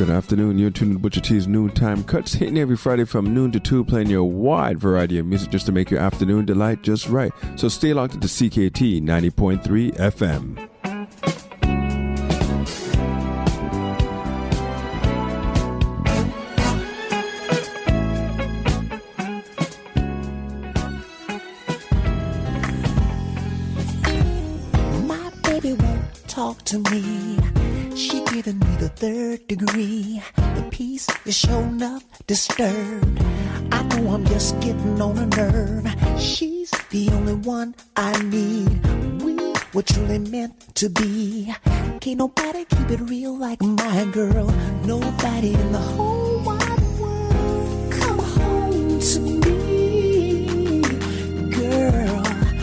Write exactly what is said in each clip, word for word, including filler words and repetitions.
Good afternoon. You're tuned to Butcher T's Noontime Cuts, hitting every Friday from noon to two, playing your wide variety of music just to make your afternoon delight just right. So stay locked to C K T ninety point three F M. My baby won't talk to me. She giving me the third degree. The peace is sure enough disturbed. I know I'm just getting on a nerve. She's the only one I need. We were truly meant to be. Can't nobody keep it real like my girl. Nobody in the whole wide world. Come home to me, girl.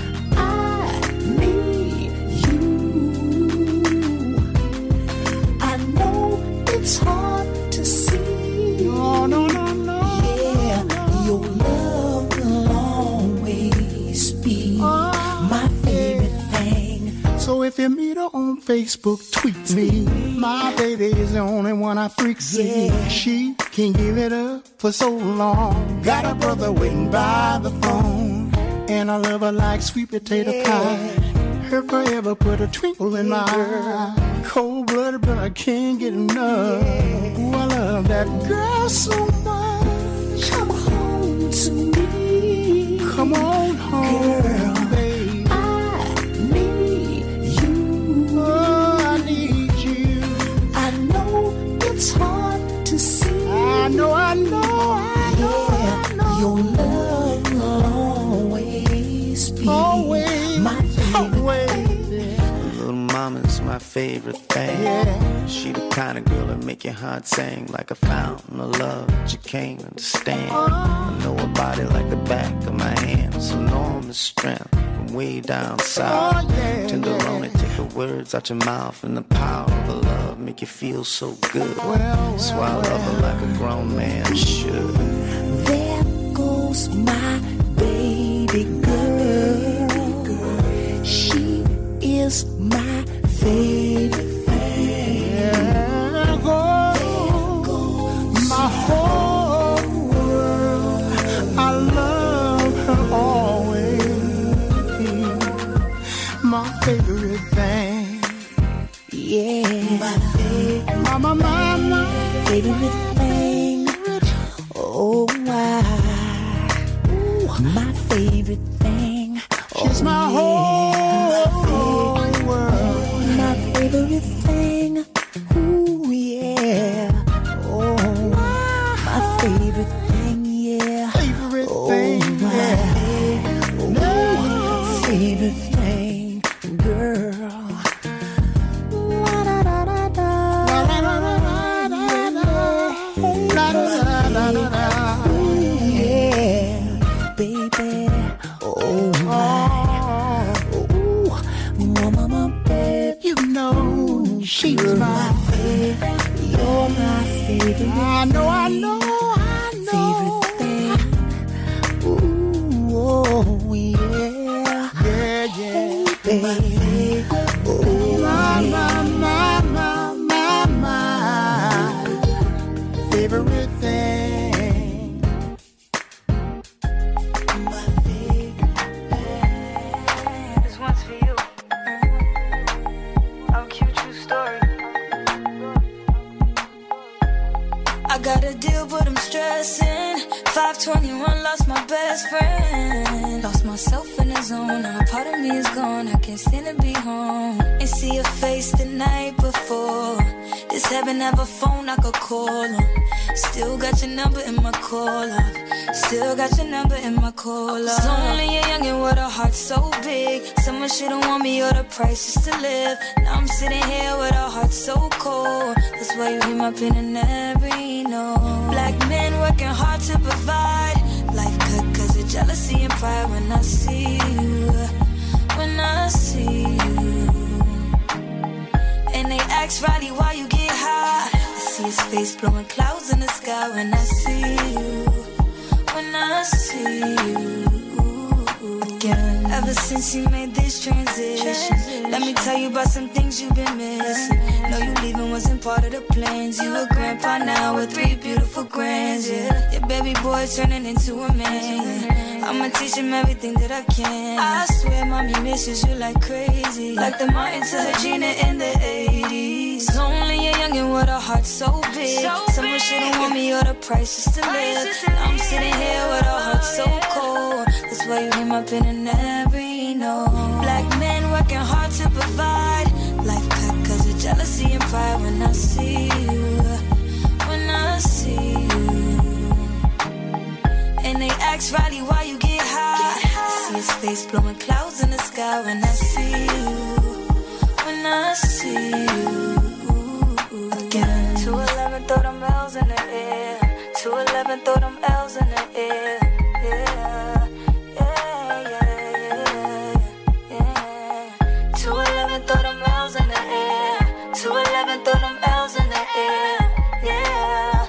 It's hard to see. No, no, no, no. Yeah, no. Your love will always be oh, my favorite yeah. thing. So if you meet her on Facebook, tweet me. My baby is the only one I freak see. Yeah. She can't give it up for so long. Got a brother waiting by the phone, and I love her like sweet potato yeah. pie. Her forever put a twinkle in my eye. Cold-blooded, but I can't get enough. Yeah. Ooh, I love that girl so much. Come home to me. Come on home, girl, baby. I need you. Oh, I need you. I know it's hard to see. I know, I know, I know, yeah. I know. Your love will always be always, my favorite always. Little mama's my favorite thing. Yeah. She the kind of girl that make your heart sing like a fountain of love that you can't understand. Oh. I know her body like the back of my hand. Some enormous strength from way down south. Oh, yeah, Tenderoni, yeah. take the words out your mouth, and the power of her love make you feel so good. Well, well, So I love her like a grown man should. There goes my baby girl. She is my favorite thing. There goes my whole world. I love her always. My favorite thing. Yeah, my favorite, My, my, my, my favorite thing. Oh, why? Ooh, my favorite thing. She's oh, my yeah. whole world. My favorite thing. Ooh, yeah. Oh, my favorite thing, yeah. Favorite Oh, thing, my yeah. Ooh, No. favorite thing, girl. La da da da da. La, la, la, la, la, la. La, la, la, la, la. Ooh, yeah, baby. Oh, my. Ooh, mama, my baby. You know she's You're my my favorite. You're my favorite. I know, I know, I know. Favorite thing. Ooh, oh, yeah. Yeah, yeah. Baby. Oh, My, yeah. my, my, my, my, my favorite thing. My favorite thing. This one's for you. How cute true story. I got a deal, but I'm stressing. five twenty-one, lost my best friend. Lost myself in the zone. Now a part of me is gone. I can't stand to be home and see your face the night before. This heaven have a phone I could call on. Still got your number in my call up. Still got your number in my call up. Lonely and young and with a heart so big. Someone should've want me or the price is to live. Now I'm sitting here with a heart so cold. That's why you hear my pain in every note. Black men working hard to provide. Life cut cause of jealousy and pride. When I see you, when I see you. And they ask Riley why you get high. I see his face blowing clouds in the sky. When I see you, when I see you again. Ever since you made this transition, let me tell you about some things you've been missing. Know you leaving was important. part of the plans. You a grandpa now with three beautiful grands, yeah. Your baby boy turning into a man. I'ma teach him everything that I can. I swear mommy misses you like crazy, like the Martin to Regina in the eighties. Only a youngin' with a heart so big. Someone should've want me or the price is to live. Now I'm sitting here with a heart so cold. That's why you hear my pen in every note. Black men working hard to provide. Life cut cause of jealousy and pride. When I see you, when I see you. And they ask Riley why you get high. I see his face blowing clouds in the sky. When I see you, when I see you again. two eleven, throw them L's in the air. two eleven, throw them L's in the air. Yeah, yeah, yeah, yeah, yeah. two eleven, throw them L's in the air. two eleven, throw them L's in the air. Yeah.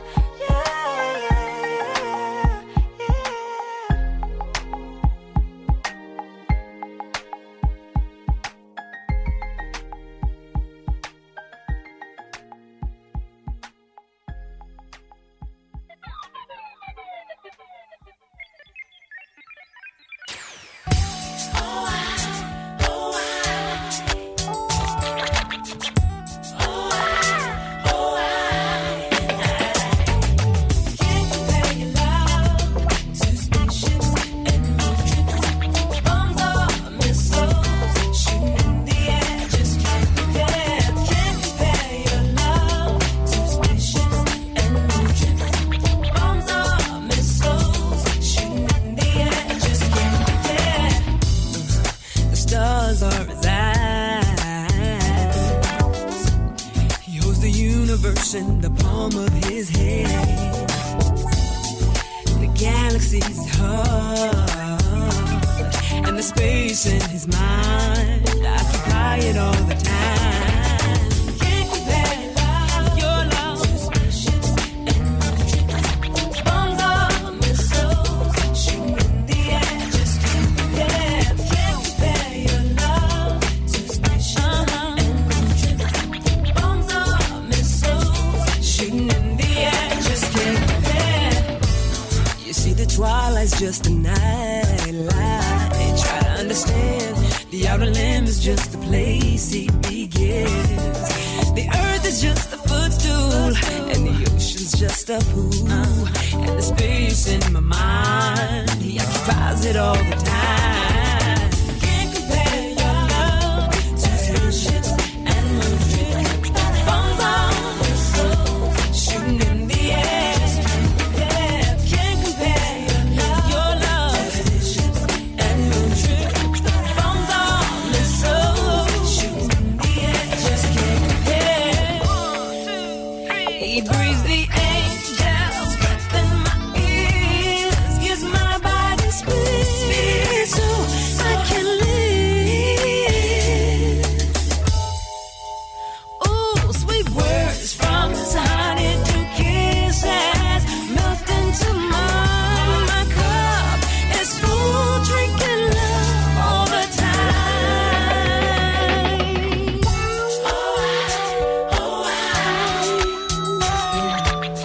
In the palm of his hand, the galaxy's heart, and the space in his mind. I occupy it all the time. Can't compare your love to spaceships and moonchips, bombs or missiles shooting in the air. Just can't compare. Can't compare your love to spaceships and moonchips, bombs or missiles shooting in the air, just can't compare. You see, the twilight's just a night light. Try to understand, the outer limb is just a place he begins. The earth is just a footstool, and the ocean's just a pool. And the space in my mind, he occupies it all the time. Can't compare your love to spaceships and moonchips, bombs on missiles shooting in the air. Yeah, can't compare your love to spaceships and moonchips, bombs on missiles shooting in the air. Just can't compare. One, two, three. He breathes the angels breath in my ears, gives my body speed so I can live. Ooh, sweet words from his honeydew kisses melt into my, my cup is full, drinking love all the time. Oh, I, oh, I.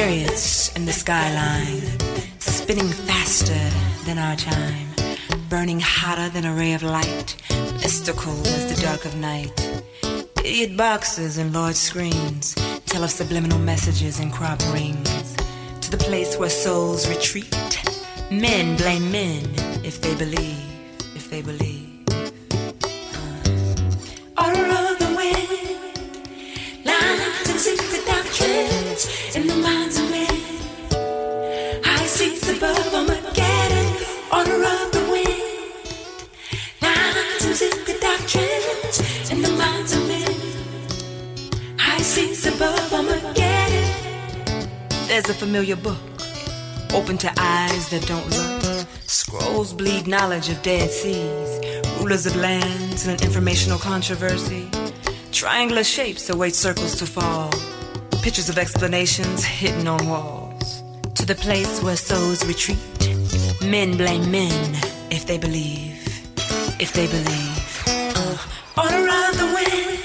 chariots in the skyline, spinning faster than our time, burning hotter than a ray of light, mystical as the dark of night. Idiot boxes and large screens tell of subliminal messages in crop rings. To the place where souls retreat, men blame men if they believe, if they believe. Uh. All around the wind, lines and secret doctrines in the minds of men. High seas above Armageddon, all around the wind, lines and secret doctrines in the minds of men. High seas above Armageddon. There's a familiar book, open to eyes that don't look. Scrolls bleed knowledge of dead seas, rulers of lands in an informational controversy. Triangular shapes await circles to fall, pictures of explanations hidden on walls. To the place where souls retreat, men blame men if they believe, if they believe. Uh, all around the wind,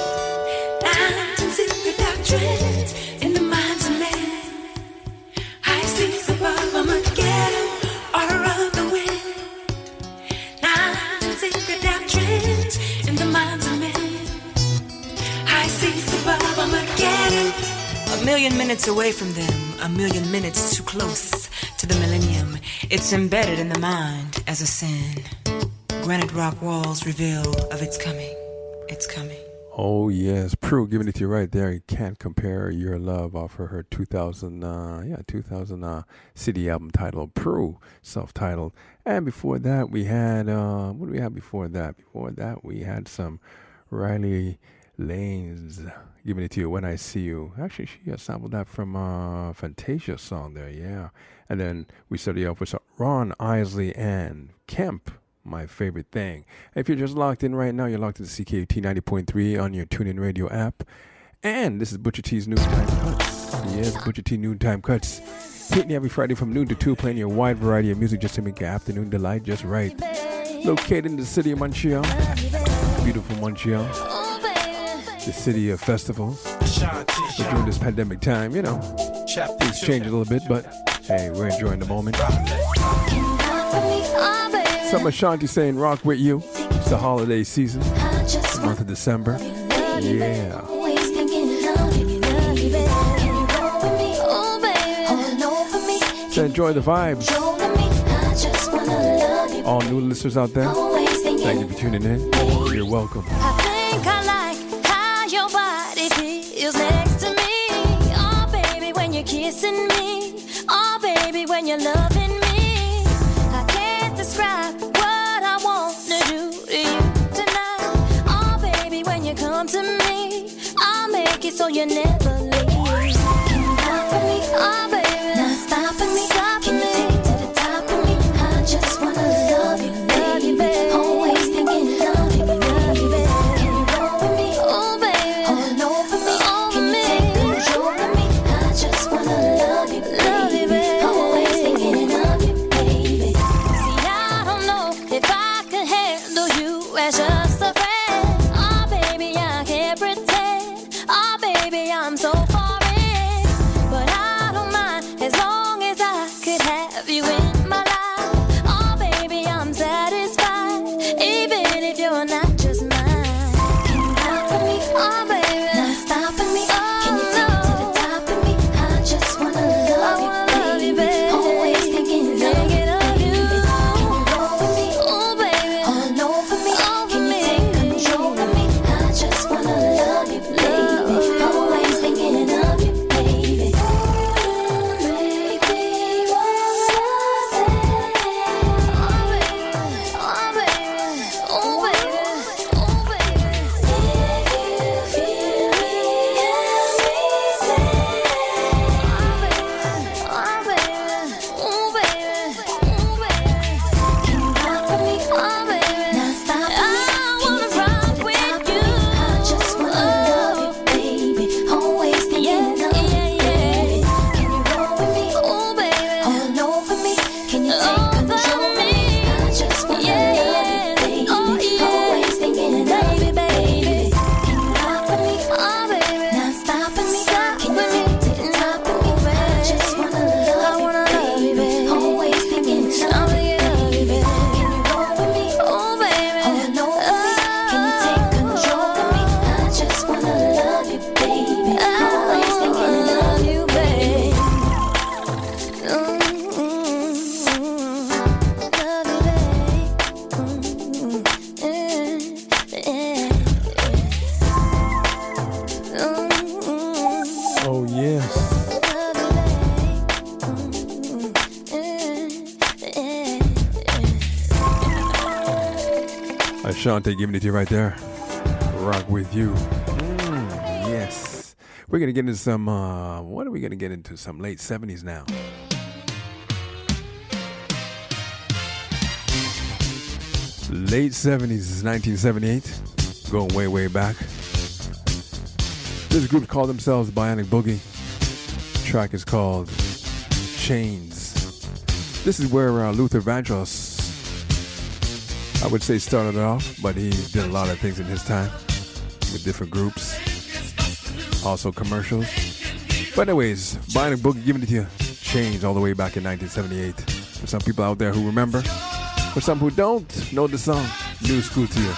lines and secret doctrines in the minds of men. High seas above Armageddon, all around the wind, lines and secret doctrines in the minds of men. High seas above Armageddon. A million minutes away from them, a million minutes too close to the millennium. It's embedded in the mind as a sin. Granite rock walls reveal of its coming. It's coming. Oh yes, Prue giving it to you right there. You can't compare Your Love off of her two thousand, uh, yeah, two thousand uh, C D album titled Prue, self-titled. And before that, we had uh, what do we have before that? Before that, we had some Riley Lanes giving it to you When I See You. Actually, she uh, sampled that from uh, Fantasia song there, yeah. And then we started off with some Ron Isley and Kemp, My Favorite Thing. If you're just locked in right now, you're locked into C K U T ninety point three on your TuneIn Radio app. And this is Butcher T's Noontime Cuts. Yes, Butcher T Noontime Cuts. Hitting you every Friday from noon to two, playing your wide variety of music just to make your afternoon delight just right. Located in the city of Montreal. Beautiful Montreal. The city of festivals. But during this pandemic time, you know, things change a little bit, but hey, we're enjoying the moment. Some Ashanti saying rock with you. It's the holiday season, the month of December. Yeah. So enjoy the vibes. All new listeners out there, thank you for tuning in. You're welcome. I think I like how your body feels next to me. Oh baby, when you're kissing me. Oh baby, when you're loving me. I can't describe what I want to do to you tonight. Oh baby, when you come to me, I'll make it so you never leave. Can you walk with me? Oh baby, not stopping me. Can you take it to the top of me? I just wanna love you, love you, baby. Always thinking love you, love you, baby. Can you roll with me? Oh baby, all over me. Can you take control of me? I just wanna love you, love you, baby. Always thinking of you, baby. See, I don't know if I could handle you as just a friend. Oh baby, I can't pretend. Oh baby, I'm so Ashanti giving it to you right there. Rock with you. Mm, yes. We're going to get into some, uh, what are we going to get into? Some late seventies now. Late seventies is nineteen seventy-eight. Going way, way back. This group called themselves Bionic Boogie. The track is called Chains. This is where uh, Luther Vandross, I would say, started it off, but he did a lot of things in his time with different groups, also commercials. But anyways, Bionic Boogie giving it to you, Chains, all the way back in nineteen seventy-eight. For some people out there who remember, for some who don't know the song, new school to you.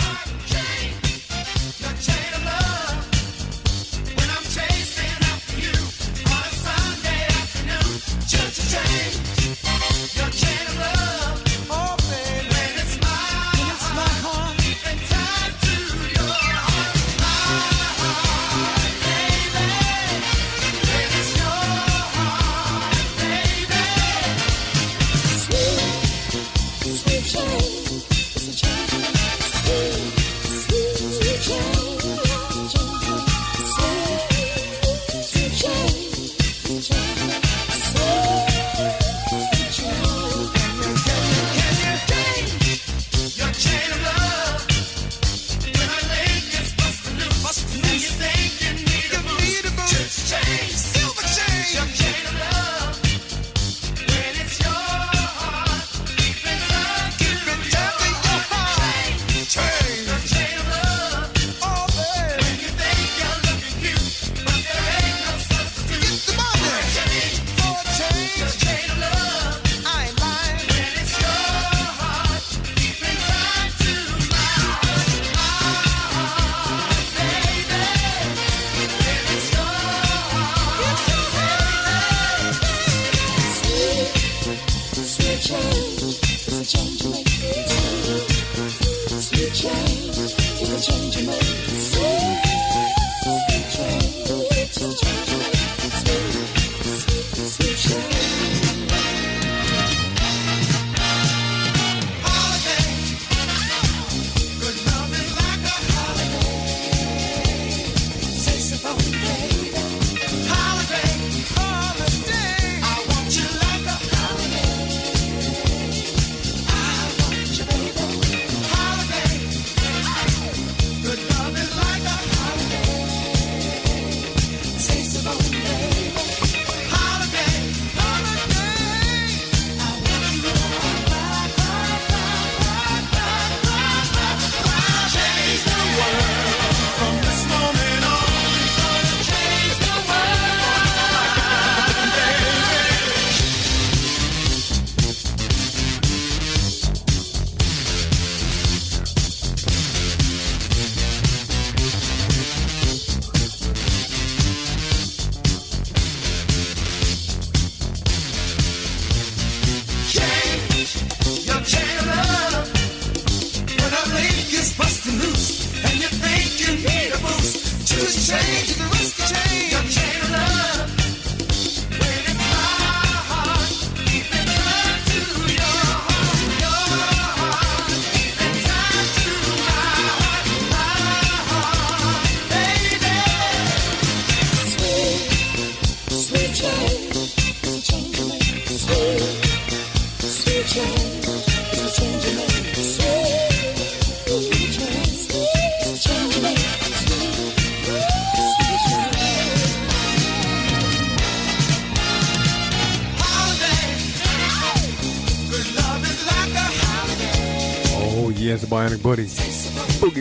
Yes, Bionic Boogie, Boogie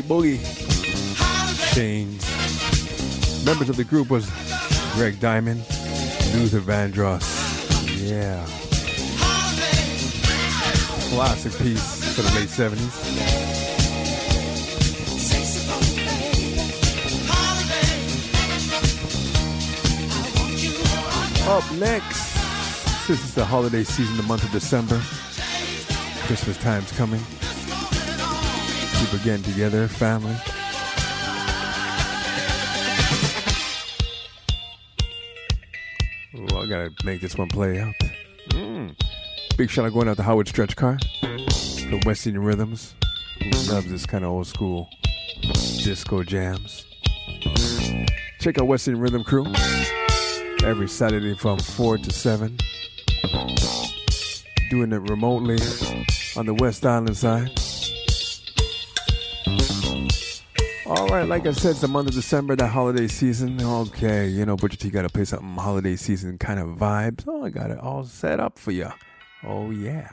Boogie, Chains. Members of the group was Greg Diamond, Luther Vandross. Yeah, classic piece for the late seventies. Up next, this is the holiday season, the month of December. Christmas time's coming. People getting together, family. Oh, I gotta make this one play out. Mm. Big shout out going out to Howard Stretch Car from West Indian Rhythms. Who loves this kind of old school disco jams? Check out Western Rhythm Crew every Saturday from four to seven. Doing it remotely on the West Island side. All right, like I said, it's the month of December, that holiday season. Okay, you know, Butcher T got to play something holiday season kind of vibes. Oh, I got it all set up for you. Oh, yeah.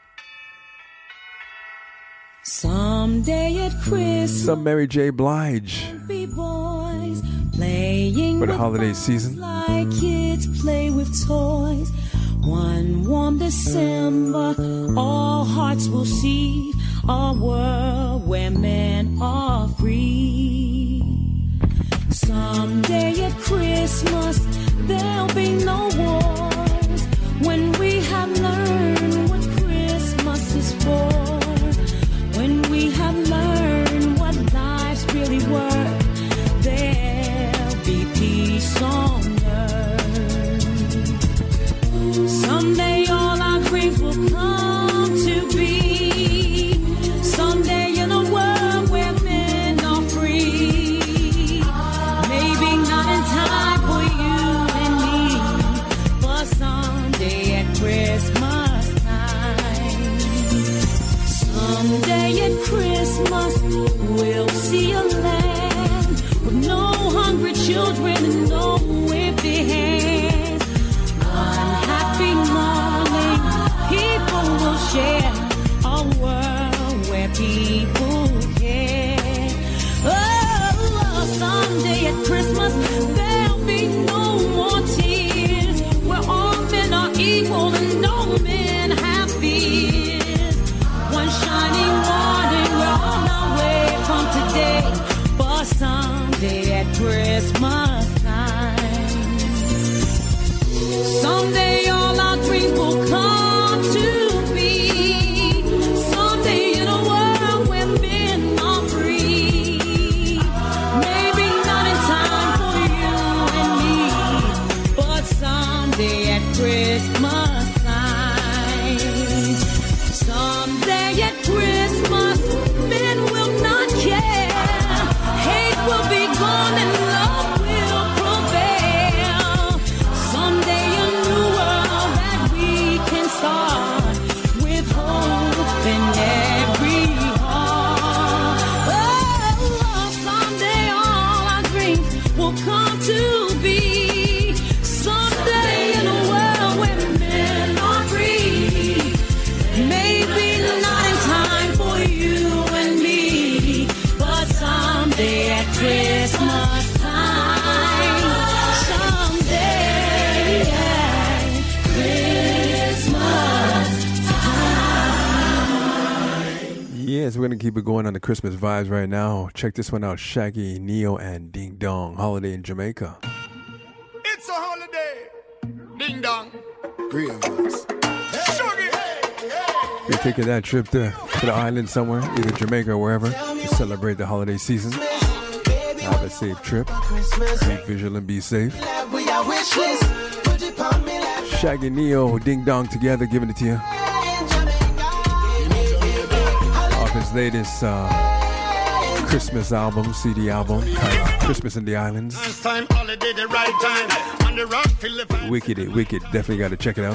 Someday at Christmas, some Mary J. Blige boys playing for the holiday season. Like kids play with toys. One warm December, all hearts will see a world where men are free. Someday at Christmas, there'll be no wars when we have learned what Christmas is for. When we have learned what life's really worth, there'll be peace on earth. Someday all our dreams will come to be. Someday in a world where men are free. Maybe not in time for you and me, but someday at Christmas time. Someday at Christmas we'll see a land with no hungry children and no empty hands. One happy morning people will share a world where people care. Oh, someday at Christmas there'll be no more tears, where all men are equal and no men have fears. One shining morning we're on our way from today, but someday at Christmas time, someday all our dreams will come to be. Someday in a world where men are free. Maybe not in time for you and me, but someday at Christmas time. Someday at Christmas men will not care. Hate will be gone and love will prevail. Someday a new world that we can start with hope in every heart. Oh, someday all our dreams will come to be. Someday in a world where men are free. Maybe not in time for you and me, but someday at Christmas time. Someday at Christmas time. Yes, we're going to keep it going on the Christmas vibes right now. Check this one out. Shaggy, Neo, and Ding Dong. Holiday in Jamaica. It's a holiday. Ding dong. Grievous. Shuggy. You're taking that trip to, to the island somewhere, either Jamaica or wherever, to celebrate the holiday season. Have a safe trip. Be vigilant and be safe. Shaggy, Neo, Ding Dong together, giving it to you. Off his latest uh, Christmas album, C D album, uh, Christmas in the Islands. Wicked, it, wicked. Definitely got to check it out.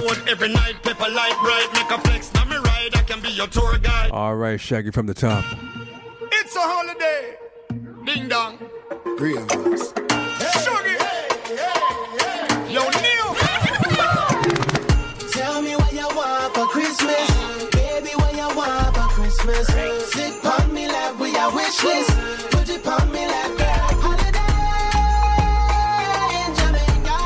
All right, Shaggy from the top. It's a holiday. Ding dong. Grievous. Shuggy. Yo, Neil. Tell me what you want for Christmas. Baby, what you want for Christmas. Sit on me like we are wish list. Put it on me like that. Holiday in Jamaica.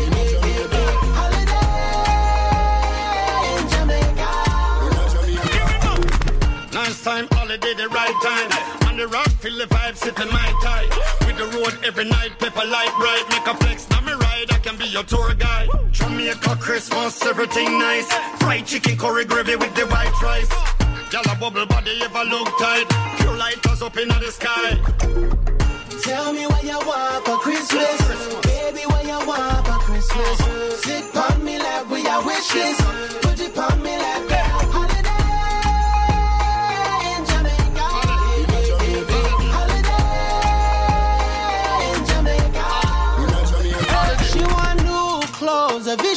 Holiday in Jamaica. Nice time, holiday, the right time. On the rock, feel the vibe, sipping my tie. With the road every night, pepper light bright. Make a flex, now me ride, I can be your tour guide. Jamaica Christmas, everything nice. Fried chicken, curry gravy with the white rice. Y'all a bubble body, ever look tight. Pure lighters up in the sky. Tell me what you want for Christmas. Baby, what you want for Christmas. Sit on me like we are wish list. Put it on me like that. Holiday in Jamaica.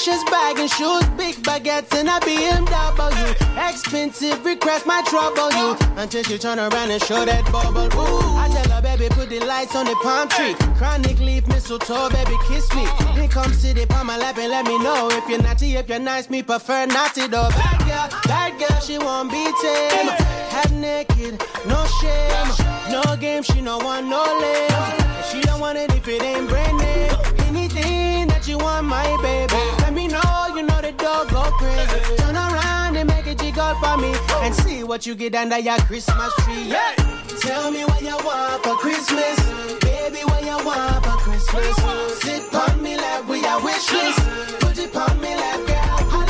Precious bag and shoes, big baguettes and a B M W. Expensive request might trouble you until she turn around and show that bubble. Ooh, I tell her, baby, put the lights on the palm tree. Chronic leaf, mistletoe, baby, kiss me. Then come sit it on my lap and let me know if you're naughty, if you're nice, me prefer naughty though. Bad girl, bad girl, she won't be tame. Half naked, no shame, no game, she no want no lame. She don't want it if it ain't brand name. Anything that you want, my baby, let me know, you know the dog go crazy. Turn around and make a jiggle for me and see what you get under your Christmas tree. Yeah. Tell me what you want for Christmas, baby, what you want for Christmas. Sit on me like we are wish list. Put it on me like girl.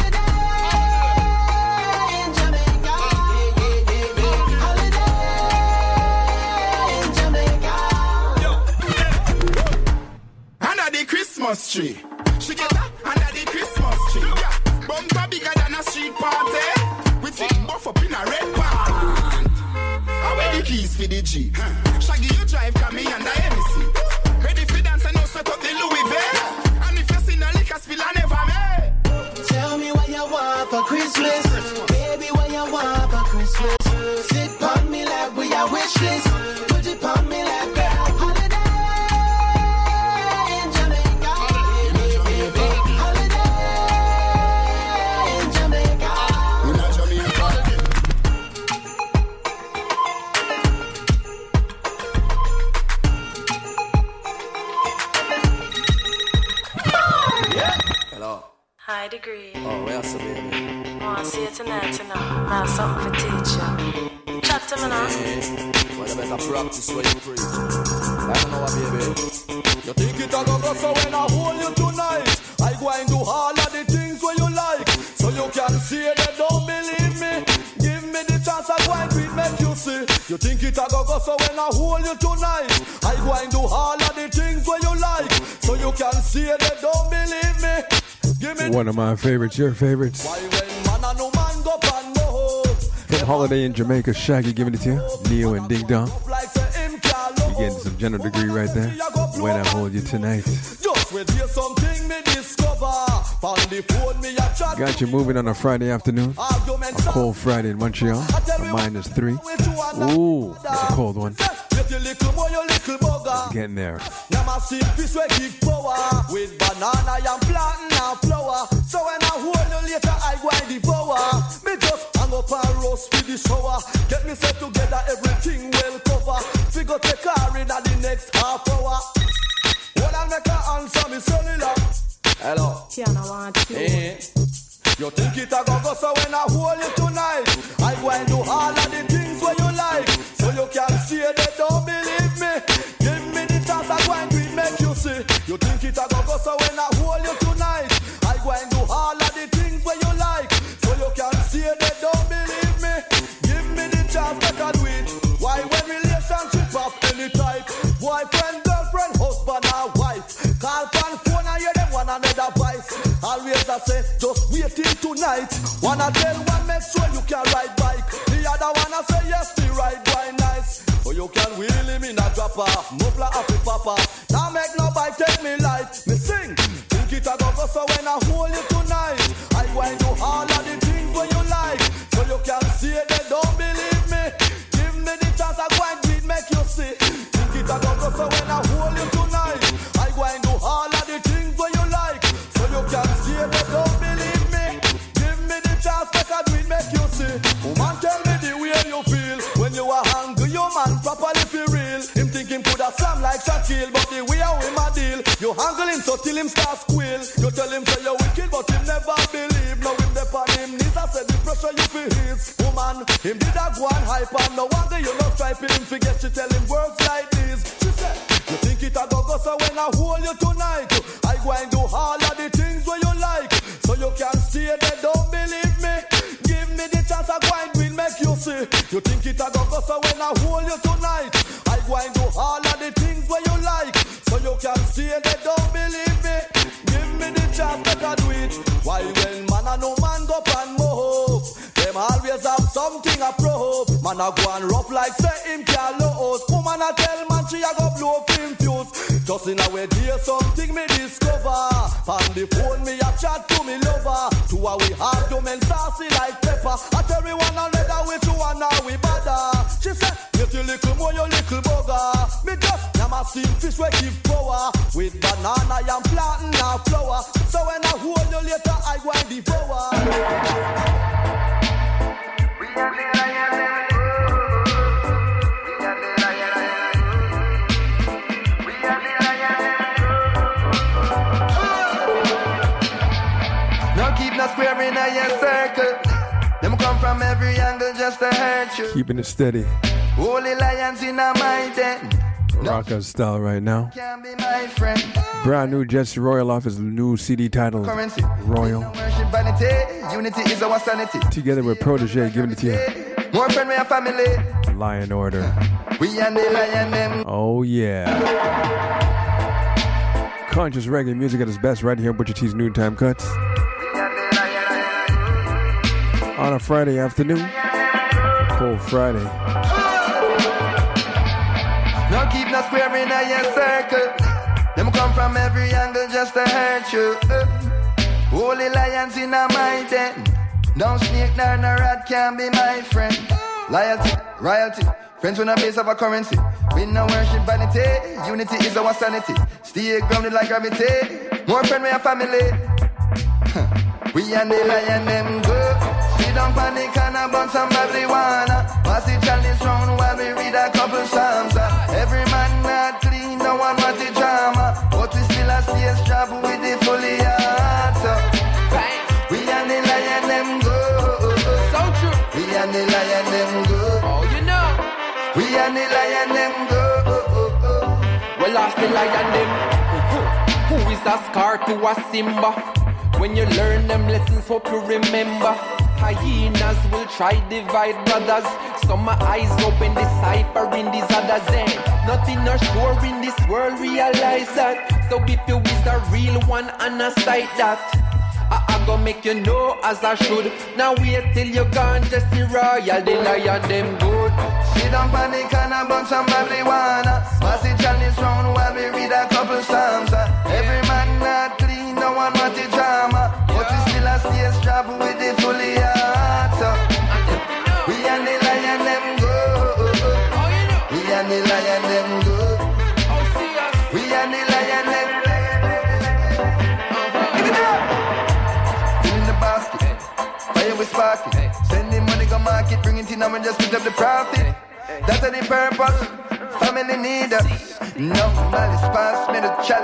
Christmas tree. She get up under the Christmas tree. Yeah, bumper bigger than a street party. With thick buff up in a red pant. I wear the keys for the Jeep. Shaggy you drive, come me under M C. Ready for dance and no set up the Louis V. And if you see no liquor spill, I never me. Tell me what you want for Christmas, baby, what you want for Christmas. Sit on me like we are wish list. Put it on me like girl. High degree. Oh, where's the baby? Wanna see it tonight, you know. Now something for teacher. Chat to me now. Yeah. Well, you better practice what you preach. I don't know what, baby. You think it a go go so when I hold you tonight, I go and do all of the things where you like. So you can see that don't believe me. Give me the chance I go and beat make you see. You think it a go go so when I hold you tonight, I go and do all of the things where you like. So you can see that don't believe me. One of my favorites, your favorites. From Holiday in Jamaica, Shaggy giving it to you. Neo and Ding Dong. You're getting some general degree right there. When I hold you tonight. Got you moving on a Friday afternoon. A cold Friday in Montreal. A minus three. Ooh, that's a cold one. It's getting there. With banana and plantain and flour. So when I hold you later, I go and devour. Me just hang up and roast with the shower. Get myself together, everything well cover. Figure take car in the next half hour. When I make her answer me cellular. Hello. Tiana want you. Hey. You think it a go go so when I hold you tonight, I go and do all of the things where you like. So you can see that don't believe me. Give me the chance I go and do it, make you see. You think it a go go so when I hold you tonight, I go and do all of the things where you like. So you can see that don't believe me. Give me the chance that I do it. Why when relationship of any type, boyfriend, girlfriend, husband or wife, call pan phone and hear them one another voice. Always I say, just wait till tonight. Wanna tell one, make sure you can ride bike. The other one I say, yes, the ride boy nice. So you can wheel him in a dropper, muffler up the papa. Now make no bike take me life. Me sing, think it a go go so when I hold you tonight, I go and do all of the things where you like. So you can see they don't believe me. Give me the chance I go and do it, make you see. Think it a go go so when I hold you tonight, I go and do all of the things where you like. So you can see they don't believe me. Give me the chance that I do it, make you see. Woman, tell me the way you feel when you are hungry. Your man properly feel real. Him think him could have some like Shaquille, but the way how him a deal, you handle him so till him start squeal. You tell him say you're wicked, but him never believe. Now him dep on him knees, I said the pressure you feel his. Woman, him did a go and hype and no wonder you not striping him. Forget she tell him words like this. She said, you think it a go go so when I hold you tonight, I go and do all of the things where you like. So you can stay there, don't believe me. Give me the chance I go and will make you see. You think it a go go so when I hold you tonight, I go and do all of the things where you like. So you can stay there, don't believe me. Give me the chance that I do it. Why when man and no man go pan move, them always have something a probe. Man a go and rough like say him can't lose. Woman a tell man she a go blow him fuse. Just in a way dear something me discover. On the phone me a chat to me lover. Two a we argument saucy like pepper. I tell me one another with you and now we bother. She said, get you little more, you little bugger. Me just yam a steam fish we give power. With banana yam planting and flour. So when I hold you later I go and devour. We are the lion. Square in a circle. Them come from every angle just to hurt you. Keeping it steady. Holy lions in a my den. Rocker style right now. Can be my friend. Brand new Jesse Royal off his new C D titled Currency. Royal. Vanity. Unity is our sanity. Together with Protege giving it to you. More friend we a family. Lion Order. We and the lion them. Oh yeah. Conscious reggae music at its best right here on Butcher T's Noontime Cuts. On a Friday afternoon. Cold Friday. No keep no square in a circle. Them come from every angle just to hurt you. Uh, holy lions in a my den. No snake nor no rat can be my friend. Loyalty, royalty, friends with a base of a currency. We no worship vanity. Unity is our sanity. Stay grounded like gravity. More friend we a family. We and the lion them go. We don't panic and about some marijuana. Pass it chalice round while we read a couple psalms. Every man not clean, no one want the drama. But we still a stay strapped with the fully heart. So, we and the lion them go. So true. We and the lion them go. Oh, you know. We and the lion them go. Well, lost the lion them. Who is a scar to a Simba? When you learn them lessons, hope you remember. Hyenas will try divide brothers. Some my eyes open, deciphering these others. And nothing not sure in this world, realize that. So if you is a real one and a sight that, I, I go make you know as I should. Now wait till you gone, Jesse Royal, the lion them good. She don't panic and about some marijuana. Pass it chalice round while we read a couple psalms. Every man not clean, no one want the drama. But we still a stay strapped with the fully heart. So, we and the lion them go. We and the lion them go. We and the lion them go. Give it up. Fill in the basket. Fire with sparking. Send the money go market. Bring it in and just put up the profit. That's the purpose. Family need us. No malice pass me the chalice.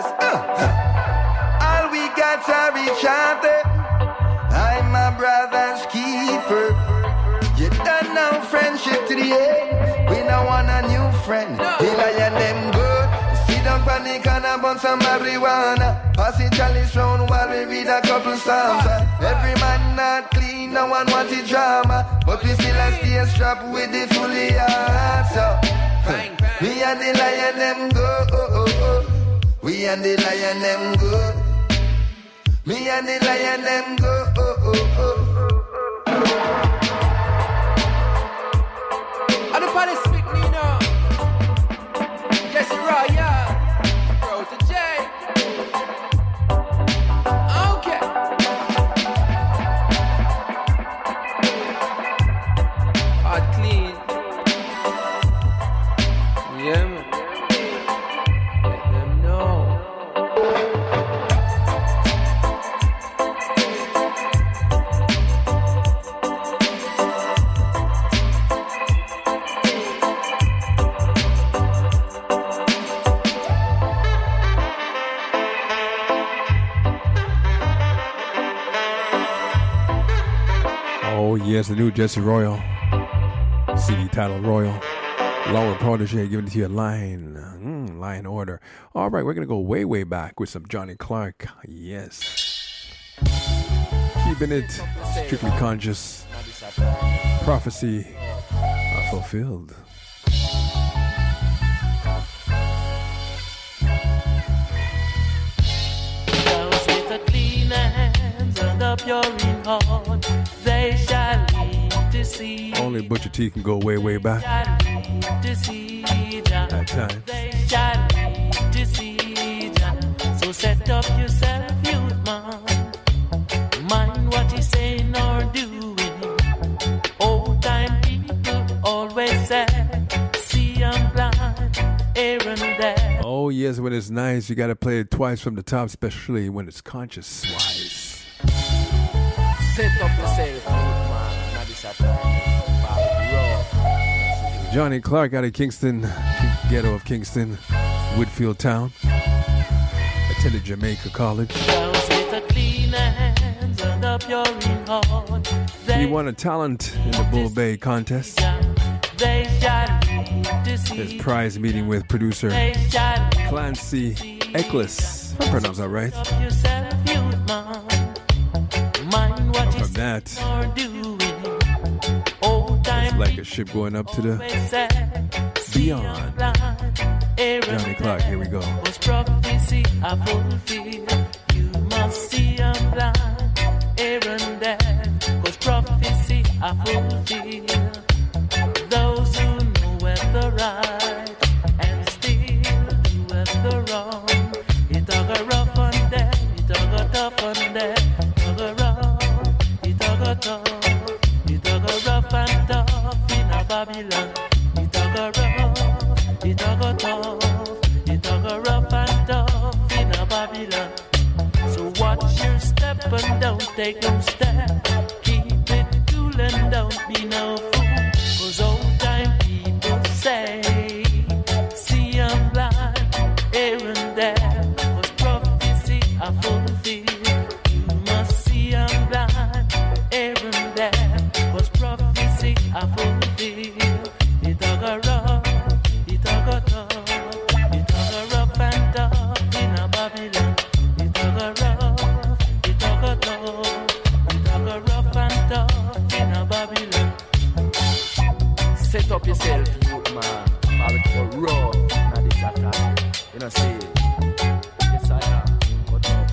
Uh. All we got to reach out there. I'm my brother's keeper. You done now friendship to the end. We don't want a new friend. The lion them good. See don't panic and about some marijuana. Pass it chalice round while we read a couple psalms. Every man not clean, no one want the drama. But we still a stay strapped with the fully heart. So, me and the lion them go. We and the lion them go. Me and the lion them go. And the police speak me now. Jesse Royal, Protege. Okay. Hot clean. Yeah, man. Let them know. Oh yes, the new Jesse Royal. C D titled Royal. Along with Protege giving it to you a line. Mm, line order. All right, we're going to go way, way back with some Johnny Clark. Yes. Keeping it strictly conscious. Prophecy uh, fulfilled. Those with a clean hands and a pure in heart, they shall eat the Only Butcher T can go way, way back. That time. So set up yourself, youth man. Mind what he's saying or doing. Old time people always say, see I'm blind, Aaron there. Oh yes, when it's nice, you gotta play it twice from the top, especially when it's conscious wise. Set up yourself, man. Not this time. Johnny Clark out of Kingston, ghetto of Kingston, Woodfield Town. Attended Jamaica College. He won a talent in the Bull Bay contest. His prize meeting with producer Clancy Eccles. I pronounced that right. From that, it's like a ship going up to the beyond. Johnny Clark, here we go. Prophecy I fulfill. You must see I'm blind, Aaron there. Cause prophecy I fulfill. Those who know at the right and still do at the wrong. It all got rough on them, it all got tough on them. It all got rough, it all got tough. It all got rough and tough in a Babylon. It all got rough, it all got tough. It all got rough and tough in a Babylon. So watch your step and don't take no step. Keep it cool and don't be no fool. Cause old time people say, see I'm blind, Aaron there. Cause prophecy I fulfill. You must see I'm blind, Aaron there. Cause prophecy I fulfill. It all got rough, it all got tough. It all got rough and tough in a Babylon. It all got rough, it all got tough. It all got rough and tough in a Babylon. Set up yourself, youth man. Have it for raw. Now this attack. You know, see. Yes, I am. What up?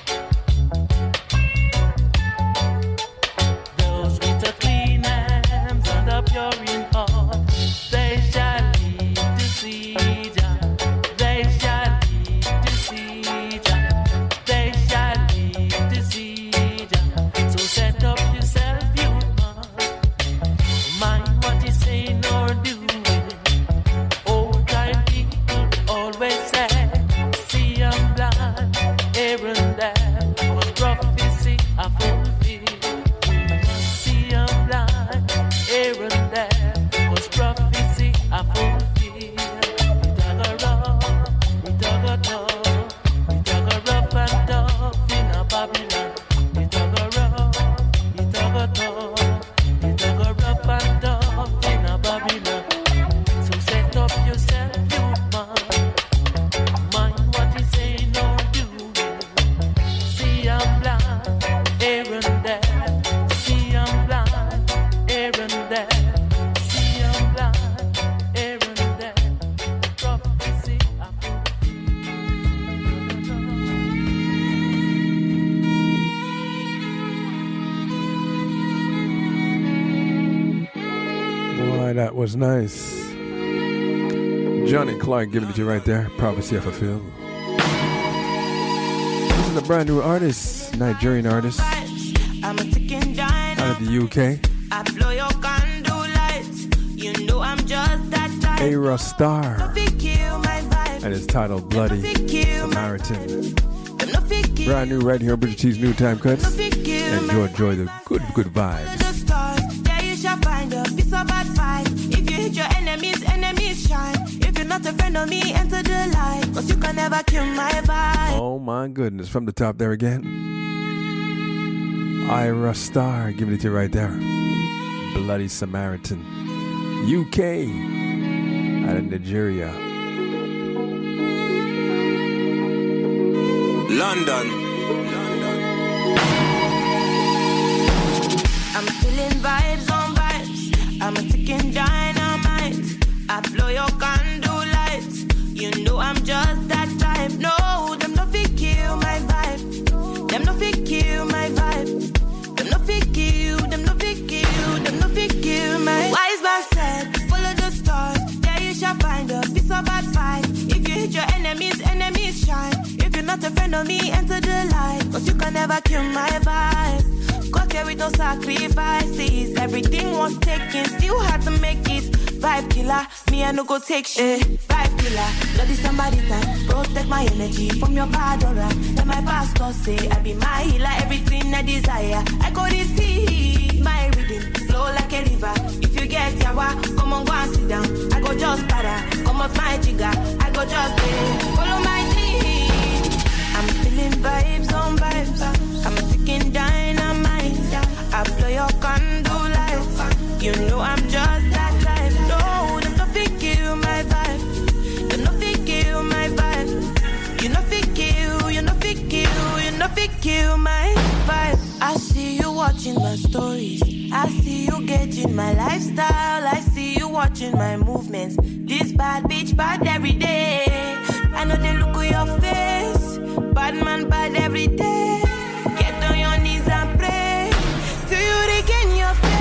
Those with a clean hands and a pure in heart, they shall lead to see Jah. They shall lead to see Jah. They shall lead to see Jah. So set up yourself, youth man. Mind what he's saying or doing. Old time people always say, see I'm blind, Aaron there. Cause prophecy I fulfill. See I'm blind, Aaron there. Cause prophecy I fulfill. It all got rough, it all got tough. It all got rough and tough in a Babylon. It all got rough, it all got tough. It all got rough and tough in a Babylon. So set up yourself, youth man. Mind what he's saying or doing. See I'm blind, Aaron there. See I'm blind, Aaron there. See I'm blind, Aaron there. Prophecy I Boy, that was nice. Johnny Clark giving it to you right there. Prophecy I fulfill. This is a brand new artist, Nigerian artist, I'm a ticking dynamite. out of the U K. I blow your candle lights. You know I'm just that type. Ara Star. No fi kill my vibe. And it's titled Bloody No fi kill my Samaritan. Them no fi kill Brand new right here on Bridget T's New Time Cuts. No fi kill Enjoy, enjoy the good, good vibes. the stars. There you shall find a piece of advice. If you hit your enemies, enemies shine. If you're not a friend of me, enter the light. Cause you can never kill my vibe. Oh my goodness. From the top there again. Ara Star giving it to you right there. Bloody Samaritan. U K. Out of Nigeria. London. I'm feeling vibes on vibes. I'm a ticking dynamite. I blow your candle lights. You know I'm just that type. No, them no fi kill my vibe. Them no fi kill my vibe. Them no fi kill. Them no fi kill. Them no fi kill. a friend of me, enter the light. Cause you can never kill my vibe. Got here with no sacrifices. Everything was taken, still had to make it. Vibe killer, me I no go take shit. Vibe killer, bloody somebody time. Protect my energy from your bad aura. Let my pastor say I be my healer, everything I desire. I go to see my rhythm flow like a river. If you get yawa, come on go and sit down. I go just para, come off my jigger. I go just play, follow my dream. I'm feeling vibes on vibes. I'm a ticking dynamite. I blow your candle lights. You know I'm just that type. No, them no fit kill my vibe. Them no fit kill my vibe. You no fit kill, you no fit kill, you no fit kill my vibe. I see you watching my stories. I see you gauging my lifestyle. I see you watching my movements. This bad bitch bad every day. I know they look at your face. Bad man bad every day. Get on your knees and pray till you regain your faith.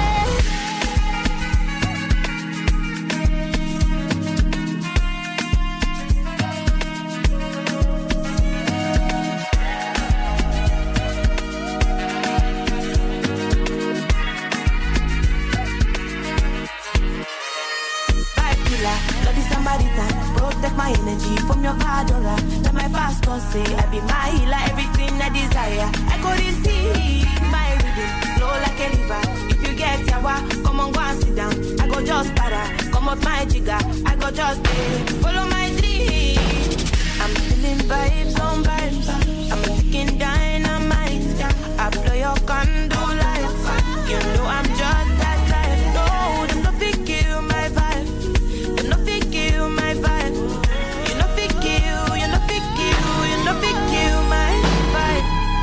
Protect my energy from your bad aura. Let my pastor say I be my healer, everything I desire. I go to see my rhythm flow like a river. If you get yawa, come on go and sit down. I go just para, come off my jigger. I go just play, follow my dream. I'm feeling vibes on vibes. I'm a ticking dynamite. I blow your candle lights. You know I'm just that type. No, them no fit kill my vibe. Them no fit kill my vibe. You no fit kill, you no fit kill, you no fit kill my vibe.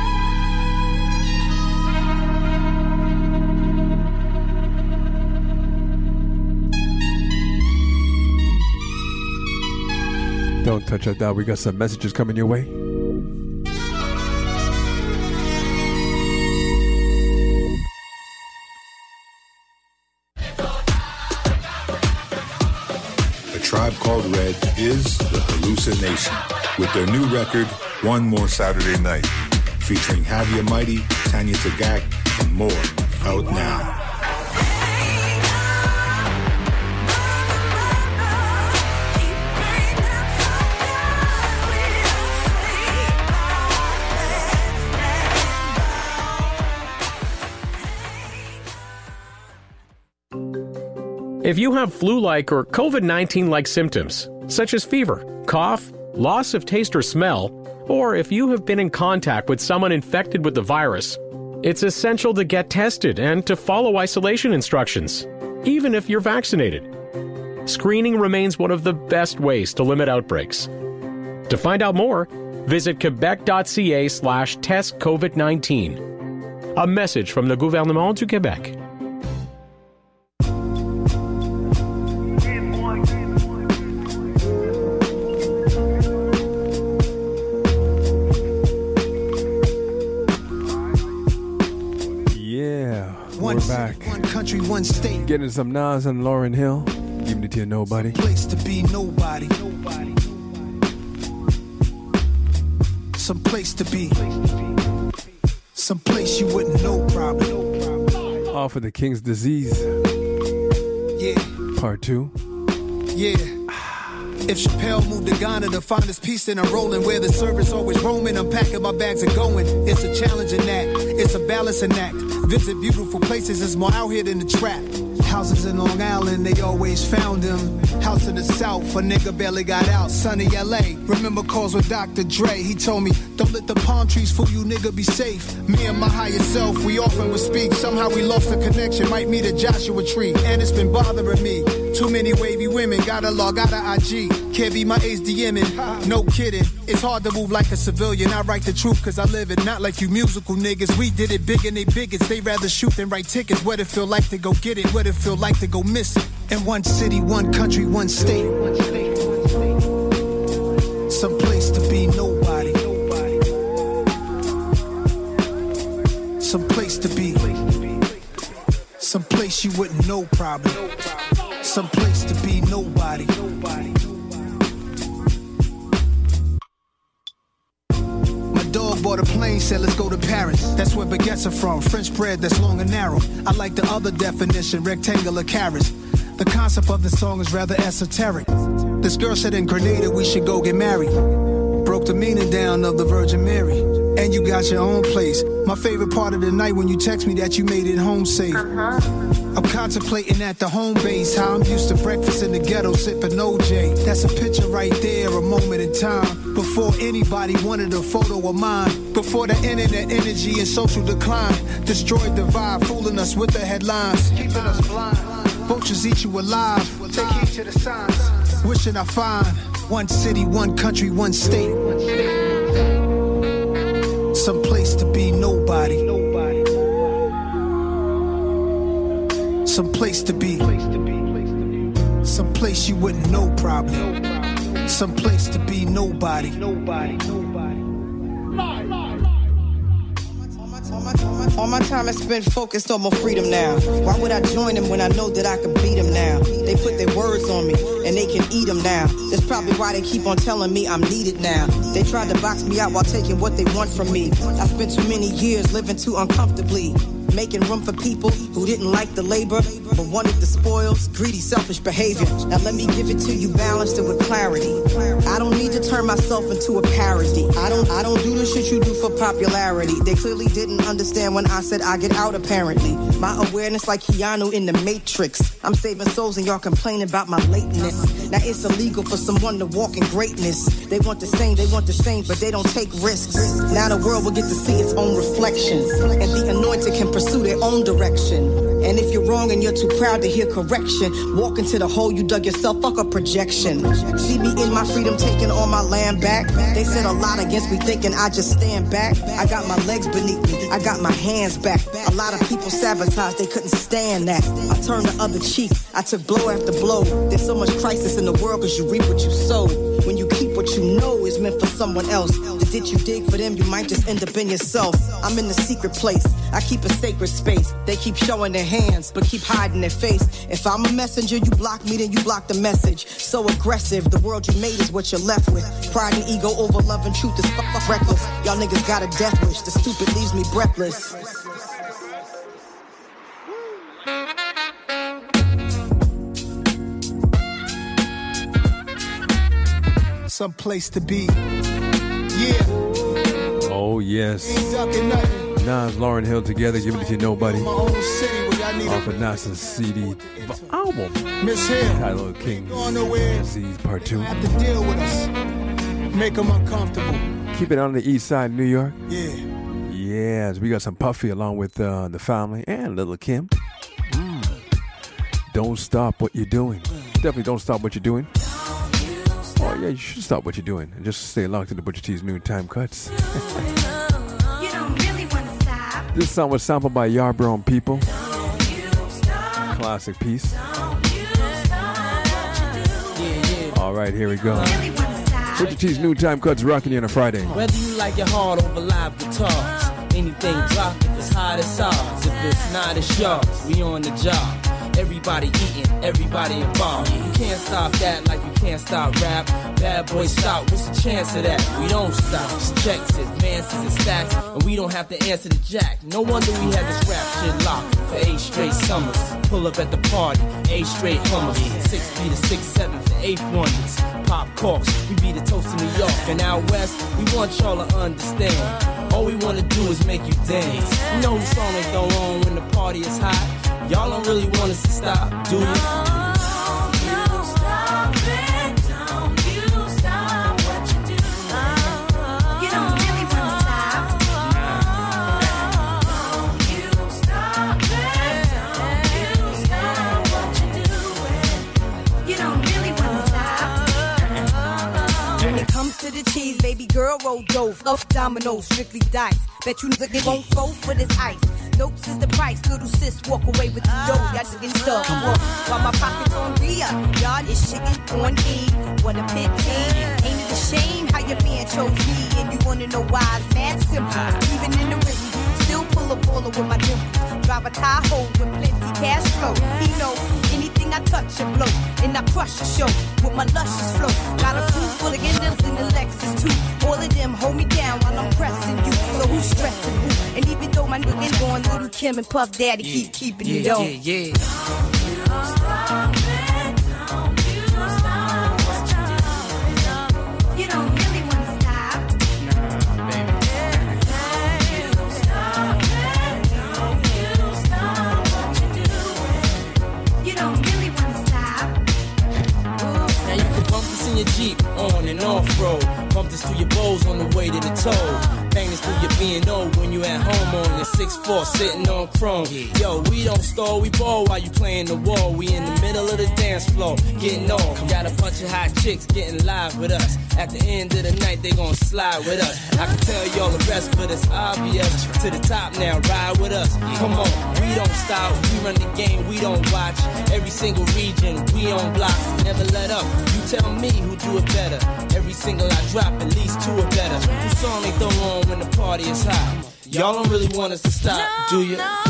Don't touch that dial. We got some messages coming your way. Tribe Called Red is the hallucination with their new record, One More Saturday Night, featuring Javier Mighty, Tanya Tagak, and more, out now. If you have flu-like or covid nineteen-like symptoms, such as fever, cough, loss of taste or smell, or if you have been in contact with someone infected with the virus, it's essential to get tested and to follow isolation instructions, even if you're vaccinated. Screening remains one of the best ways to limit outbreaks. To find out more, visit quebec.ca slash test covid nineteen. A message from the Gouvernement du Québec. We're back. One country, one state. Getting some Nas and Lauryn Hill. Giving it to you, nobody. Place to be nobody. Some place to be. Some place you wouldn't know probably. All for the King's Disease. Yeah. Part two. Yeah. If Chappelle moved to Ghana to find his peace, then I'm rolling where the service always roaming. I'm packing my bags and going. It's a challenging act. It's a balancing act. Visit beautiful places, it's more out here than the trap. Houses in Long Island, they always found him. House in the South, a nigga barely got out. Sunny L A, remember calls with Doctor Dre. He told me, don't let the palm trees fool you, nigga, be safe. Me and my higher self, we often would speak. Somehow we lost the connection, might meet a Joshua tree. And it's been bothering me. Too many wavy women, gotta log out of I G. Can't be my age DMing, no kidding. It's hard to move like a civilian. I write the truth cause I live it, not like you musical niggas. We did it big and they bigots. They rather shoot than write tickets. What it feel like to go get it, what it feel like to go miss it. In one city, one country, one state. Some place to be nobody. Some place to be. Some place you wouldn't know probably. Some place to be nobody. Spain said, let's go to Paris. That's where baguettes are from. French bread that's long and narrow. I like the other definition, rectangular carrots. The concept of the song is rather esoteric. This girl said in Grenada we should go get married. Broke the meaning down of the Virgin Mary. And you got your own place. My favorite part of the night when you text me that you made it home safe. Uh-huh. I'm contemplating at the home base how I'm used to breakfast in the ghetto sipping O J. That's a picture right there, a moment in time. Before anybody wanted a photo of mine. Before the internet energy and social decline destroyed the vibe, fooling us with the headlines. Keeping us blind. Vultures eat you alive. Take heed to the signs. Wishing I find one city, one country, one state. Some place to be nobody. Some place to be. Some place you wouldn't know probably. Some place to be nobody. Nobody. All my time I spent focused on my freedom now. Why would I join them when I know that I can beat them now? They put their words on me and they can eat them now. That's probably why they keep on telling me I'm needed now. They tried to box me out while taking what they want from me. I spent too many years living too uncomfortably, making room for people who didn't like the labor but wanted the spoils, greedy, selfish behavior. Now let me give it to you balanced and with clarity. I don't need to turn myself into a parody. I don't I don't do the shit you do for popularity. They clearly didn't understand when I said I get out apparently. My awareness like Keanu in the Matrix. I'm saving souls and y'all complaining about my lateness. Now it's illegal for someone to walk in greatness. They want the same, they want the same, but they don't take risks. Now the world will get to see its own reflection, and the anointed can pursue their own direction. And if you're wrong and you're too proud to hear correction, walk into the hole you dug yourself, fuck a projection. See me in my freedom taking all my land back. They said a lot against me thinking I just stand back. I got my legs beneath me, I got my hands back. A lot of people sabotaged, they couldn't stand that. I turned the other cheek, I took blow after blow. There's so much crisis in the world cause you reap what you sow. When you keep what you know is meant for someone else, the ditch you dig for them, you might just end up in yourself. I'm in the secret place, I keep a sacred space. They keep showing their hands, but keep hiding their face. If I'm a messenger, you block me, then you block the message. So aggressive, the world you made is what you're left with. Pride and ego over love and truth is fuck, fuck reckless. Y'all niggas got a death wish, the stupid leaves me breathless. Some place to be. Yeah. Oh, yes. Nas, Lauryn Hill together, giving it to nobody. Off of Nas's C D album. Miss Hill. Titled King Disease Part two. Have to deal with us. Make them uncomfortable. Keep it on the east side of New York. Yeah. Yes, we got some Puffy along with uh, the family and Little Kim. Mm. Don't stop what you're doing. Definitely don't stop what you're doing. Oh, yeah, you should stop what you're doing and just stay along to the Butcher T's noontime cuts. This song was sampled by Yarborough and People. Classic piece. All right, here we go. Butcher T's noontime cuts rocking you on a Friday. Whether you like your heart over live guitars, anything drop if it's hot as ours. If it's not, it's yours. We on the job. Everybody eating, everybody involved. You can't stop that like you can't stop rap. Bad boy stop, what's the chance of that? We don't stop. It's checks, advances, and stacks, and we don't have to answer the jack. No wonder we had this rap shit locked for eight straight summers. Pull up at the party, eight straight hummers. Six feet to six seven for eighth wonders. Pop corks, we be the toast of New York. And out west, we want y'all to understand. All we wanna do is make you dance. You know the song that go on when the party is hot. Y'all don't really want us to stop, do you? Don't you stop it, don't you stop what you do. You don't really want to stop. Don't you stop it, don't you stop what you do. You don't really want to stop. When it comes to the cheese, baby girl, roll dough, fluff dominoes, strictly dice. Bet you niggas won't go for this ice. Notes is the price, little sis walk away with the dough. Y'all chicken stuff, while my pockets on Ria. Y'all is chicken on E. What a pity. Ain't it a shame how your man chose me? And you wanna know why? It's mad simple. Even in the rhythm, still still pull a baller with my dimples. Drive a Tahoe with plenty cash flow. He know anything I touch and blow, and I crush the show with my luscious flow. Got a crew full of genders in the Lexus too. All of them hold me down while I'm pressing you. So who's stressing who? And even though my nigga going Little Kim and Puff Daddy yeah, keep keeping yeah, it on. Yeah, yeah. Your Jeep on and off road, bump this through your bowls on the way to the toll, bang this through your B and O when you at home on your six four sitting on chrome. Yo, we don't stall, we ball while you playing the wall. We in the middle of the dance floor, getting off. Got a bunch of hot chicks getting live with us. At the end of the night, they gon' slide with us. I can tell y'all the rest, but it's obvious. To the top now, ride with us. Come on, we don't stop, we run the game, we don't watch. Every single region, we on blocks, never let up. You tell me who do it better. Every single I drop, at least two or better. Who song they throw on when the party is hot? Y'all don't really want us to stop, no, do you? No.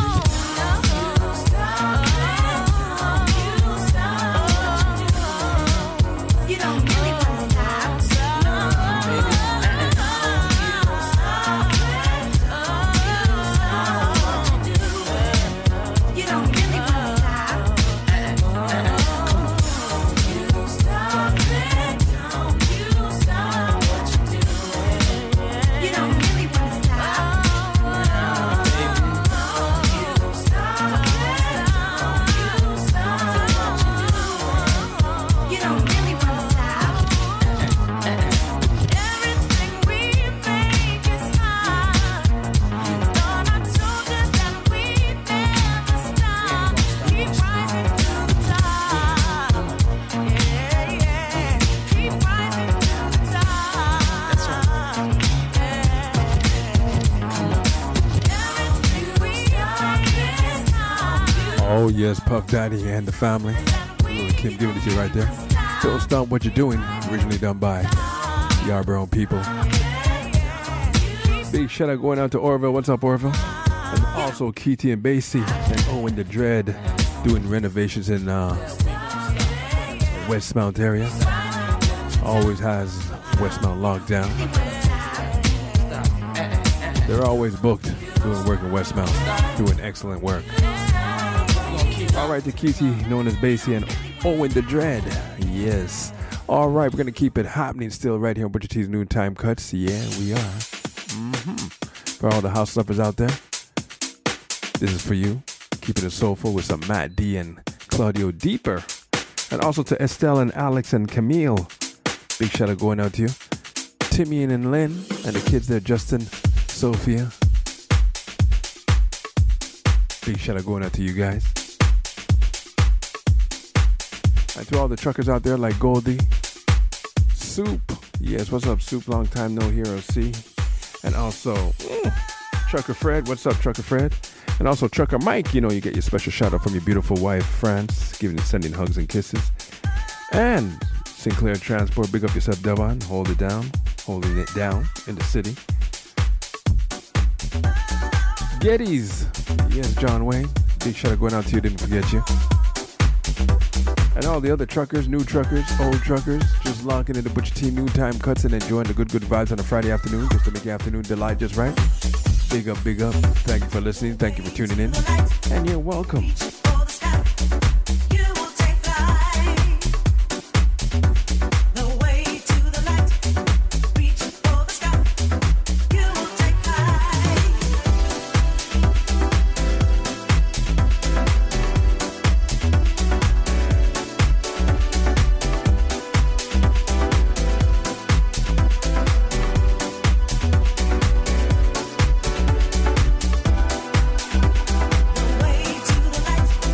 Oh yes, Puff Daddy and the family. Little Kim giving it to you right there. Don't Stop What You're Doing, originally done by Yarborough people. Big shout out going out to Orville. What's up, Orville? And also Keity and Basie and Owen the Dread doing renovations in uh, Westmount area. Always has Westmount locked down. They're always booked doing work in Westmount, doing excellent work. All right, to Keity, known as Basie, and Owen the Dread. Yes. All right, we're going to keep it happening still right here on Butcher T's Noontime Cuts. Yeah, we are. Mm-hmm. For all the house lovers out there, this is for you. Keeping it soulful with some Matt D and Claudio Deeper. And also to Estelle and Alex and Camille. Big shout out going out to you. Timmy and Lynn and the kids there, Justin, Sophia. Big shout out going out to you guys. And to all the truckers out there like Goldie, Soup. Yes, what's up, Soup? Long time no hero, see. And also, mm, Trucker Fred. What's up, Trucker Fred? And also Trucker Mike. You know, you get your special shout out from your beautiful wife, France, giving and sending hugs and kisses. And Sinclair Transport. Big up yourself, Devon. Hold it down. Holding it down in the city. Geddes. Yes, John Wayne. Big shout out going out to you. Didn't forget you. And all the other truckers, new truckers, old truckers, just locking into Butcher T Noontime Cuts and enjoying the good, good vibes on a Friday afternoon, just to make your afternoon delight just right. Big up, big up. Thank you for listening. Thank you for tuning in. And you're welcome. Way to the light.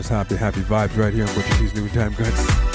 happy, happy vibes right here on Portuguese Noontime Guts.